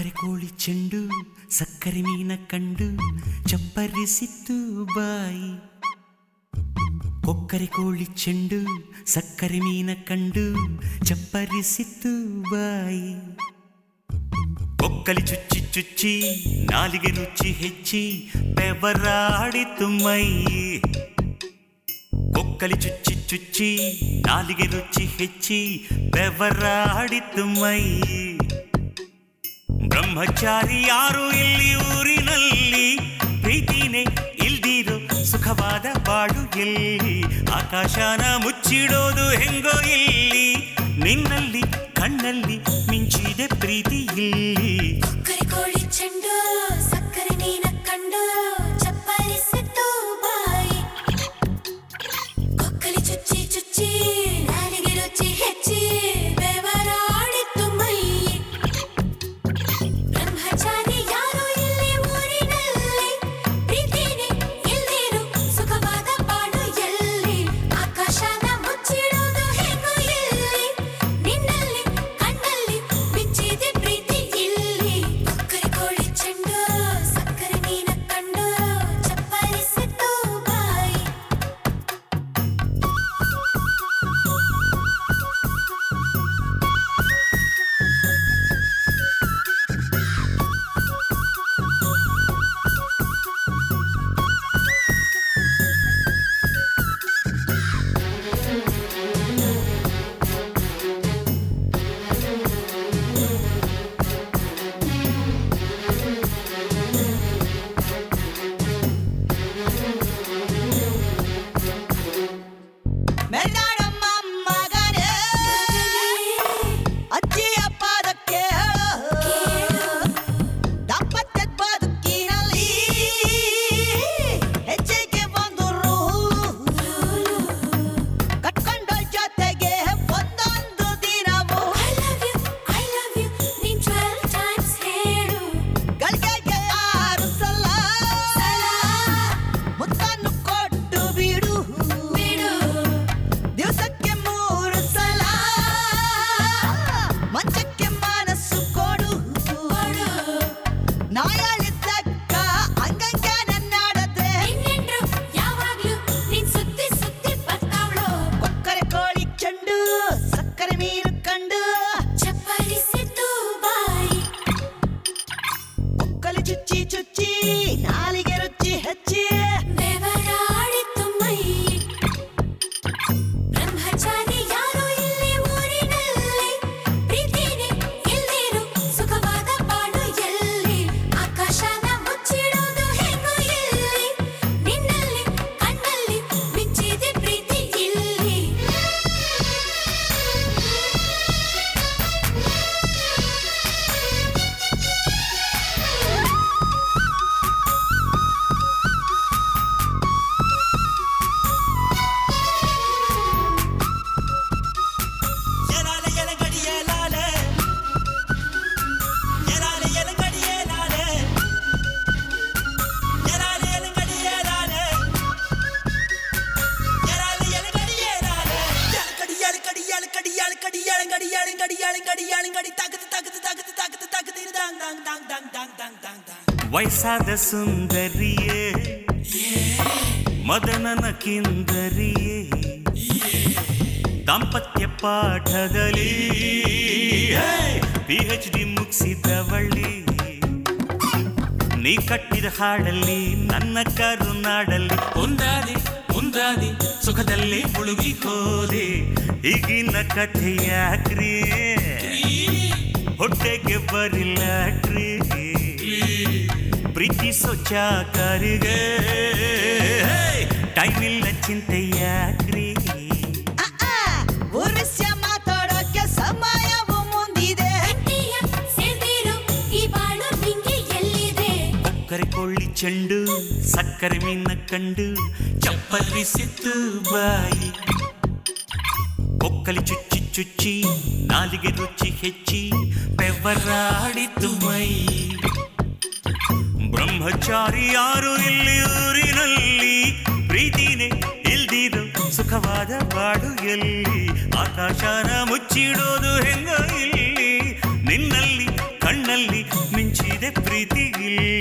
ಕೊಕ್ಕರೆ ಕೋಳಿ ಚೆಂಡು ಸಕ್ಕರೆ ಮೀನ ಕಂಡು ಚಪ್ಪರಿಸಿತ್ತು ಬಾಯಿ. ಕೊಕ್ಕರೆ ಕೋಳಿ ಚೆಂಡು ಸಕ್ಕರೆ ಮೀನ ಕಂಡು ಚಪ್ಪರಿಸಿತ್ತು ಬಾಯಿ. ಕೊಕ್ಕಲಿ ಚುಚ್ಚಿ ಚುಚ್ಚಿ ನಾಲಿಗೆ ರುಚಿ ಹೆಚ್ಚಿ ಬೆವರಾಡಿತು ಮೈ. ಕೊಕ್ಕಲಿ ಚುಚ್ಚಿ ಚುಚ್ಚಿ ನಾಲಿಗೆ ರುಚಿ ಹೆಚ್ಚಿ ಬೆವರಾಡಿತು ಮೈ. ಬ್ರಹ್ಮಚಾರಿ ಯಾರು ಇಲ್ಲಿ ಊರಿನಲ್ಲಿ, ಪ್ರೀತಿನೇ ಇಲ್ದಿರೋ ಸುಖವಾದ ಬಾಳು ಎಲ್ಲಿ. ಆಕಾಶನ ಮುಚ್ಚಿಡೋದು ಹೆಂಗೋ ಇಲ್ಲಿ, ನಿನ್ನಲ್ಲಿ ಕಣ್ಣಲ್ಲಿ ಮಿಂಚಿದೆ ಪ್ರೀತಿ ಇಲ್ಲಿ. ಕೊಕ್ಕರೆ ಕೋಳಿ ಚೆಂಡು ಸಕ್ಕರೆ ಮೀನ ಕಂಡು ಚಪ್ಪರಿಸಿತ್ತು ಬಾಯಿ. ಕೊಕ್ಕಲಿ ಚುಚ್ಚಿ ಚುಚ್ಚಿ ನಾಲಿಗೆ ರುಚಿ ಹೆಚ್ಚಿ ಬೆವರಾಡಿತ್ತು ಮೈ. ಬ್ರಹ್ಮಚಾರಿ ಯಾರು ಇಲ್ಲಿ ಊರಿನಲ್ಲಿ, ಪ್ರೀತಿನೇ ಇಲ್ದಿರೋ ಸುಖವಾದ ಬಾಳು ಎಲ್ಲಿ. ಆಕಾಶನ ಮುಚ್ಚಿಡೋದು ಹೆಂಗೋ ಇಲ್ಲಿ, ನಿನ್ನಲ್ಲಿ ಕಣ್ಣಲ್ಲಿ ಮಿಂಚಿದೆ ಪ್ರೀತಿ ಇಲ್ಲಿ. ಕೊಕ್ಕರೆ ಕೋಳಿ ಚೆಂಡು ಸಕ್ಕರೆ ಮೀನ ಕಂಡು ಚಪ್ಪರಿಸಿತ್ತು ಬಾಯಿ. ಮೆಲ್ಲಾಡಮ್ಮ ಮಗನೇ, ಅಜ್ಜಿಯ ಪಾದ ಕೇಳು. ದಾಂಪತ್ಯದ ಬದುಕಿನಲ್ಲಿ ಹೆಜ್ಜೆಗೆ ಒಂದು ರೂಲು, ಕಟ್ಕೊಂಡ ಜೊತೆಗೆ ಒಂದೊಂದು ದಿನವು. I love you ನೀನ್ 12 times ಹೇಳು. ಗಳಿಗೆಗೆ 6 ಸಲ ಮುತ್ತನ್ನು ಕೊಟ್ಟು ಬಿಡು. ಬಿಡು ದಿವಸಕ್ಕೆ 3 ಸಲ ಮಂಚಕ್ಕೆ ಮನಸ್ಸು ಕೊಡು. ಕೊಡು. ನಾಯಳಿದ್ದಕ್ಕ ಹಂಗಂಗೆ ನನ್ನಾಡದೆ. ನಿನ್ನೆಂಡ್ರು ಯಾವಾಗ್ಲೂ ನೀನ್ ಸುತ್ತಿ ಸುತ್ತಿ ಬರ್ತಾವ್ಳು. ಕೊಕ್ಕರೆ ಕೋಳಿ ಚೆಂಡು ಸಕ್ಕರೆ ಮೀನು ಕಂಡು ಚಪ್ಪರಿಸಿತ್ತು ಬಾಯಿ. ಕೊಕ್ಕಲಿ ಚುಚ್ಚಿ ಚುಚ್ಚಿ ನಾಲಿಗೆ ರುಚಿ ಹೆಚ್ಚಿ ಬೆವರಾಡಿತ್ತು ಮೈ. ಬ್ರಹ್ಮಚಾರಿ ಯಾರು ಇಲ್ಲಿ ಊರಿನಲ್ಲಿ, ಪ್ರೀತಿನೇ ಇಲ್ದಿರೋ ಸುಖವಾದ ಬಾಳು ಎಲ್ಲಿ. ಆಕಾಶನ ಮುಚ್ಚಿಡೋದು ಹೆಂಗೋ ಇಲ್ಲಿ, ನಿನ್ನಲ್ಲಿ ಕಣ್ಣಲ್ಲಿ ಮಿಂಚಿದೆ ಪ್ರೀತಿ ಇಲ್ಲಿ. ಎಲಾಲೆ ಎಲಗಡಿ ಎಲಾಲೆ, ಎಲಾಲೆ ಎಲಗಡಿ ಎಲಾಲೆ, ಎಲಾಲೆ ಎಲಗಡಿ ಎಲಾಲೆ, ಎಲಾಲೆ ಎಲಗಡಿ ಎಲಾಲೆ. ಎಲಗಡಿ ಎಲಗಡಿ ಎಲಗಡಿ ಎಲಗಡಿ ಎಲಗಡಿ ಎಲಗಡಿ ಎಲಗಡಿ ಎಲಗಡಿ ತಗದು ತಗದು ತಗದು ತಗದು ತಗದು ದಾಂಗ್ ದಾಂಗ್ ದಾಂಗ್ ದಾಂಗ್ ದಾಂಗ್ ದಾಂಗ್ ದಾಂಗ್ ದಾಂಗ್. ವಯಸ್ಸಾದ ಸುಂದರಿಯೇ ಮದನನ ಕಿಂದರಿಯೇ, ದಾಂಪತ್ಯ ಪಾಠದಲ್ಲಿ PhD ಮುಗಿಸಿದವಳ್ಳಿ. ನೀ ಕಟ್ಟಿದ ಹಾಡಲ್ಲಿ ನನ್ನ ಕರುನಾಡಲ್ಲಿ ಒಂದಾದಿ ಒಂದಾದಿ ಸುಖದಲ್ಲಿ ಮುಳುಗಿ ಹೋದೆ. ಈಗಿನ ಕಥೆ ಯಾಕ್ರಿ ಹೊಟ್ಟೆಗೆ ಬರಿಲ್ಲಾಕ್ರಿ, ಪ್ರೀತಿಸೋ ಚಾಕರಿಗೆ ಟೈಮ್ ಇಲ್ಲ ಚಿಂತೆ ಯಾಕ್ರಿ. ಉರ್ವಿಸ್ಯ ಮಾತಾಡೋಕೆ ಸಮಯವು ಮುಂದಿದೆ. ಗಟ್ಟಿಯ ಸೇರ್ದಿರೋ ಈ ಬಾಳು ನಿಂಗೆ ಎಲ್ಲಿದೆ. ಕೊಕ್ಕರೆ ಕೊಳ್ಳಿ ಚೆಂಡು ಸಕ್ಕರೆ ಮೀನ ಕಂಡು ಚಪ್ಪರಿಸಿತ್ತು ಬಾಯಿ. ಕೊಕ್ಕಲಿ ಚುಚ್ಚಿ ಚುಚ್ಚಿ ನಾಲಿಗೆ ರುಚಿ ಹೆಚ್ಚಿ ಬೆವರಾಡಿತು ಮೈ. ಬ್ರಹ್ಮಚಾರಿ ಯಾರು ಇಲ್ಲಿ ಊರಿನಲ್ಲಿ, ಪ್ರೀತಿನೇ ಇಲ್ದಿರೋ ಸುಖವಾದ ಬಾಡು ಎಲ್ಲಿ. ಆಕಾಶನ ಮುಚ್ಚಿಡೋದು ಹೆಂಗ ಇಲ್ಲಿ, ನಿನ್ನಲ್ಲಿ ಕಣ್ಣಲ್ಲಿ ಪ್ರೀತಿ ಇಲ್ಲ